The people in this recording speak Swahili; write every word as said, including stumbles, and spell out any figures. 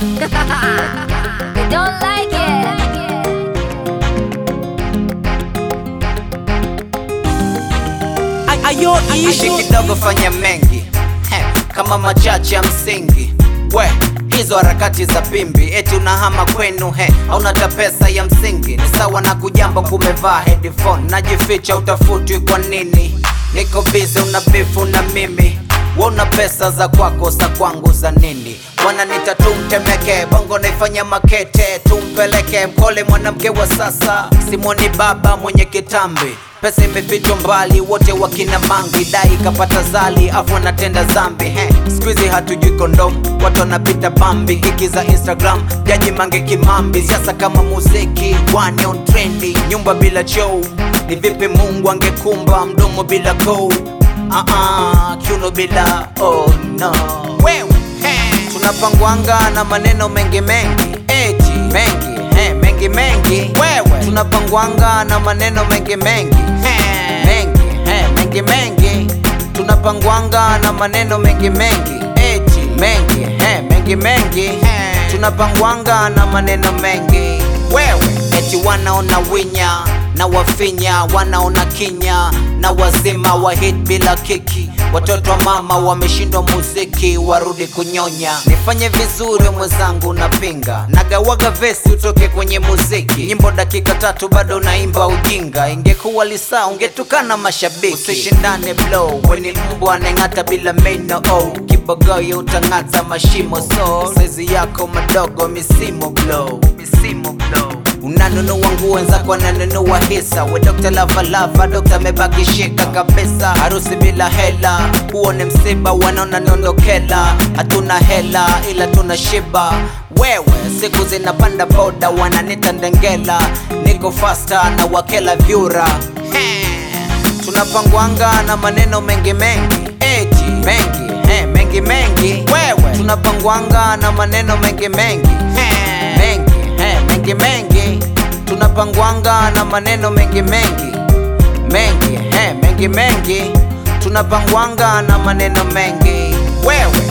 They don't like it. Ayo ishi kidogo fanya mengi He, kama machache ya msingi. We, hizo harakati za pimbi eti unahama kwenu he, hauna ta pesa ya msingi. Ni sawa na kujamba kumevaa headphone, najificha utafutwi kwa nini? Niko busy una bifu na mimi, una pesa za kwako za kwangu za nini? Wananita tumtemeke, bongo naifanya makete, tumpeleke mkole mwanamke wa sasa. Simoni baba mwenye kitambi, pesa imefichwa mbali, wote wakina mangi. Dai kapata zali, afu anatenda zambi he. Squeezy hatujui kondom, watu wanapita bambi. Kiki za Instagram, jaji mange kimambi. Siasa kama muziki, one on trendy. Nyumba bila show, ni vipi Mungu angekumba mdomo bila code? Ah ah, kiuno bila oh no. Wewe hey. Tunapangwanga na maneno mengi mengi, eti mengi hey, mengi mengi. Wewe tunapangwanga na maneno mengi mengi hey, mengi hey, mengi mengi. Tunapangwanga na maneno mengi mengi, eti mengi hey, mengi mengi hey. Tunapangwanga na maneno mengi. Wewe eti wanaona winya na wafinya, wanaona kinya na wazima wa hit bila kiki. Watoto wa mama wameshindwa muziki, warudi kunyonya. Nifanye vizuri mwenzangu napinga, nagawaga vesi utoke kwenye muziki. Nyimbo dakika tatu bado naimba ujinga, ingekuwa lisa ungetukana mashabiki. Usishindane blow, weni mbwa aneng'ata bila meno oh. Kibogoyo utang'ata mashimo so, saizi yako madogo misimo blow, misimo blow. Unanunua nguo wenzako wananunua hisa. We Doctor Lava Lava, Doctor mebakishika kabisa. Harusi bila hela, huo ni msiba, wanaona niondokela. Hatuna hela ila tuna shiba. Wewe siku zinapanda boda, wananita ndengela. Niko faster na wakela vyura. Tunapangwanga na maneno mengi mengi, eti mengi he, mengi mengi. Wewe tunapangwanga na maneno mengi mengi he, mengi he, mengi mengi. Tunapangwanga na maneno mengi mengi, mengi he, mengi mengi. Tunapangwanga na maneno mengi. Wewe